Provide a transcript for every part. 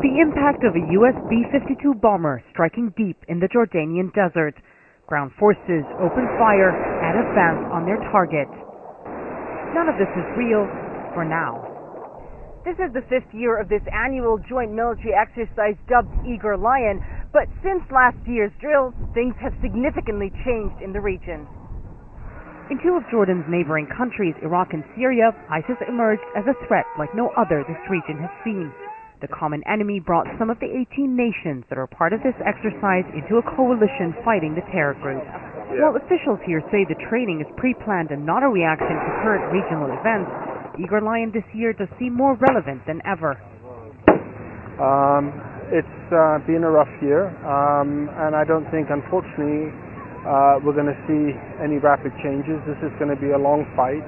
The impact of a U.S. B-52 bomber striking deep in the Jordanian desert. Ground forces open fire and advance on their target. None of this is real for now. This is the 5th year of this annual joint military exercise dubbed Eager Lion, but since last year's drill, things have significantly changed in the region. In two of Jordan's neighboring countries, Iraq and Syria, ISIS emerged as a threat like no other this region has seen. The common enemy brought some of the 18 nations that are part of this exercise into a coalition fighting the terror group. While officials here say the training is pre-planned and not a reaction to current regional events, Eager Lion this year does seem more relevant than ever. It's been a rough year, and I don't think, unfortunately, we're going to see any rapid changes. This is going to be a long fight,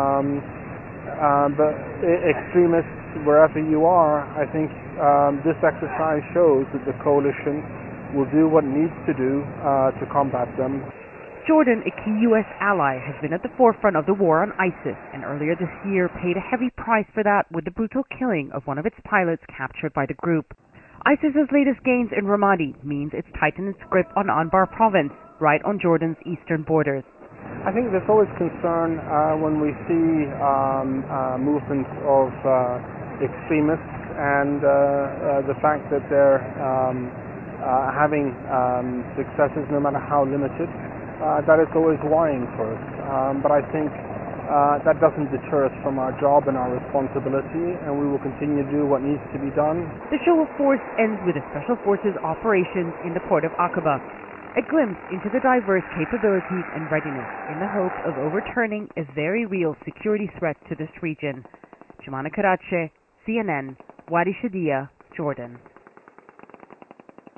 but extremists, wherever you are, I think this exercise shows that the coalition will do what it needs to do to combat them. Jordan, a key U.S. ally, has been at the forefront of the war on ISIS, and earlier this year paid a heavy price for that with the brutal killing of one of its pilots captured by the group. ISIS's latest gains in Ramadi means it's tightened its grip on Anbar province, right on Jordan's eastern borders. I think there's always concern when we see movements of extremists and the fact that they're having successes no matter how limited. That is always worrying for us. But I think that doesn't deter us from our job and our responsibility, and we will continue to do what needs to be done. The show of force ends with a Special Forces operations in the port of Aqaba, a glimpse into the diverse capabilities and readiness in the hope of overturning a very real security threat to this region. Jumana Karache, CNN, Wadi Shadia, Jordan.